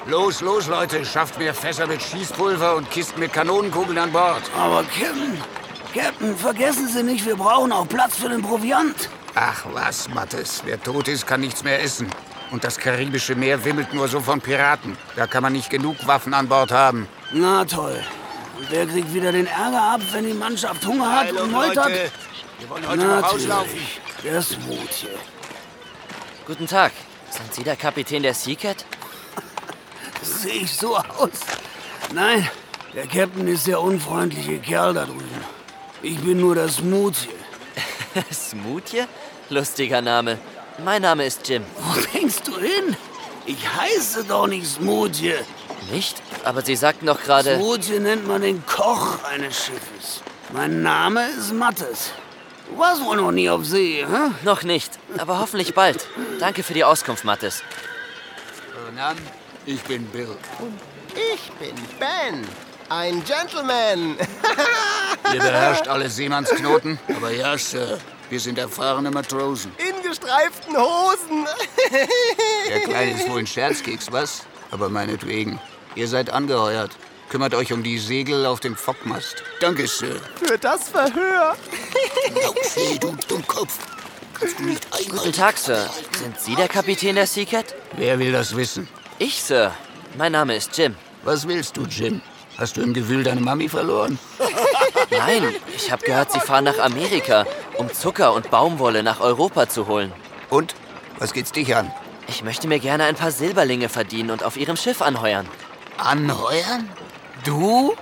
Los, los, Leute, schafft mir Fässer mit Schießpulver und Kisten mit Kanonenkugeln an Bord. Aber Captain, vergessen Sie nicht, wir brauchen auch Platz für den Proviant. Ach was, Mattes, wer tot ist, kann nichts mehr essen. Und das Karibische Meer wimmelt nur so von Piraten. Da kann man nicht genug Waffen an Bord haben. Na toll. Und wer kriegt wieder den Ärger ab, wenn die Mannschaft Hunger hat und meutert? Leute, wir wollen heute noch auslaufen. Der Smoothie. Guten Tag. Sind Sie der Kapitän der Seacat? Sehe ich so aus? Nein, der Captain ist der unfreundliche Kerl da drüben. Ich bin nur der Smoothie. Smoothie? Lustiger Name. Mein Name ist Jim. Wo denkst du hin? Ich heiße doch nicht Smoothie. Nicht? Aber Sie sagten doch gerade... Smoothie nennt man den Koch eines Schiffes. Mein Name ist Mattes. Du warst wohl noch nie auf See, hä? Noch nicht, aber hoffentlich bald. Danke für die Auskunft, Mattes. Nan, ich bin Bill. Und ich bin Ben. Ein Gentleman. Ihr beherrscht alle Seemannsknoten, aber ja, Sir, wir sind erfahrene Matrosen. In gestreiften Hosen. Der Kleine ist wohl ein Scherzkeks, was? Aber meinetwegen. Ihr seid angeheuert. Kümmert euch um die Segel auf dem Fockmast. Danke, Sir. Für das Verhör. Laufsee, du Dummkopf. Kannst du nicht einmal... Guten Tag, Sir. Sind Sie der Kapitän der Seacat? Wer will das wissen? Ich, Sir. Mein Name ist Jim. Was willst du, Jim? Hast du im Gewühl deine Mami verloren? Nein, ich habe gehört, Sie fahren nach Amerika, um Zucker und Baumwolle nach Europa zu holen. Und? Was geht's dich an? Ich möchte mir gerne ein paar Silberlinge verdienen und auf Ihrem Schiff anheuern. Anheuern? Du?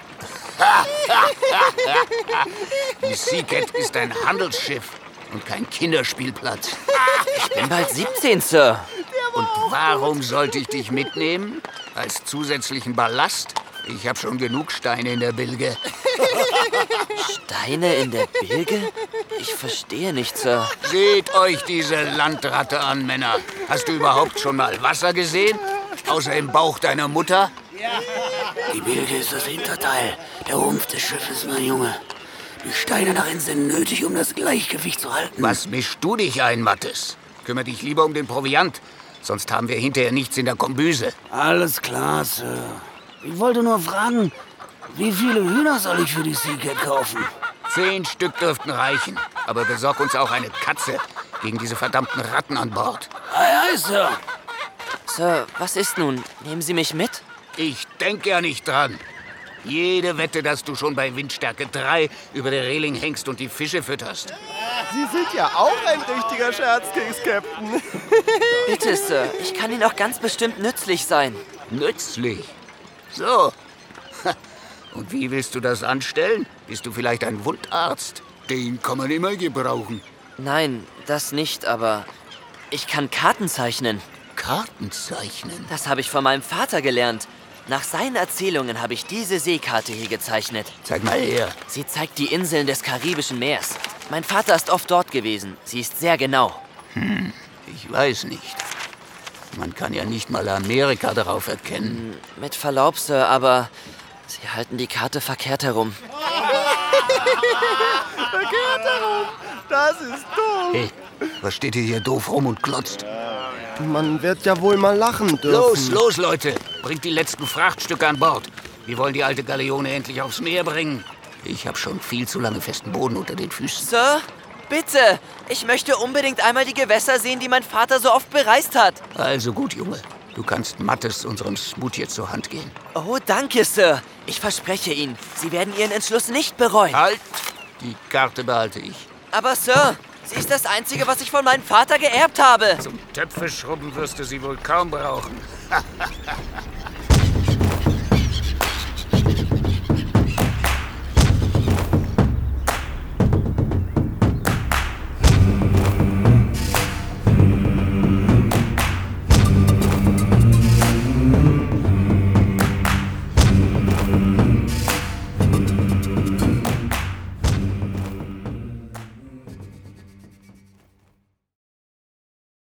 Die Seacat ist ein Handelsschiff und kein Kinderspielplatz. Ich bin bald 17, Sir. Und warum sollte ich dich mitnehmen? Als zusätzlichen Ballast? Ich habe schon genug Steine in der Bilge. Steine in der Bilge? Ich verstehe nicht, Sir. Seht euch diese Landratte an, Männer. Hast du überhaupt schon mal Wasser gesehen? Außer im Bauch deiner Mutter? Die Bilge ist das Hinterteil, der Rumpf des Schiffes, mein Junge. Die Steine darin sind nötig, um das Gleichgewicht zu halten. Was mischst du dich ein, Mattes? Kümmer dich lieber um den Proviant, sonst haben wir hinterher nichts in der Kombüse. Alles klar, Sir. Ich wollte nur fragen, wie viele Hühner soll ich für die Seacat kaufen? 10 Stück dürften reichen. Aber besorg uns auch eine Katze gegen diese verdammten Ratten an Bord. Ei, Sir. Sir, was ist nun? Nehmen Sie mich mit? Ich denke ja nicht dran. Jede Wette, dass du schon bei Windstärke 3 über der Reling hängst und die Fische fütterst. Sie sind ja auch ein richtiger Scherzkeks, Captain. Bitte, Sir. Ich kann Ihnen auch ganz bestimmt nützlich sein. Nützlich? So. Und wie willst du das anstellen? Bist du vielleicht ein Wundarzt? Den kann man immer gebrauchen. Nein, das nicht, aber ich kann Karten zeichnen. Karten zeichnen? Das habe ich von meinem Vater gelernt. Nach seinen Erzählungen habe ich diese Seekarte hier gezeichnet. Zeig mal her. Sie zeigt die Inseln des Karibischen Meers. Mein Vater ist oft dort gewesen. Sie ist sehr genau. Ich weiß nicht. Man kann ja nicht mal Amerika darauf erkennen. Mit Verlaub, Sir, aber Sie halten die Karte verkehrt herum. Verkehrt herum. Das ist doof. Hey, was steht hier doof rum und glotzt? Man wird ja wohl mal lachen dürfen. Los, los, Leute. Bringt die letzten Frachtstücke an Bord. Wir wollen die alte Galeone endlich aufs Meer bringen. Ich habe schon viel zu lange festen Boden unter den Füßen. Sir, bitte! Ich möchte unbedingt einmal die Gewässer sehen, die mein Vater so oft bereist hat. Also gut, Junge. Du kannst Mattes, unserem Smoothie, zur Hand gehen. Oh, danke, Sir. Ich verspreche Ihnen, Sie werden Ihren Entschluss nicht bereuen. Halt! Die Karte behalte ich. Aber, Sir, sie ist das Einzige, was ich von meinem Vater geerbt habe. Zum Töpfe schrubben wirst du sie wohl kaum brauchen.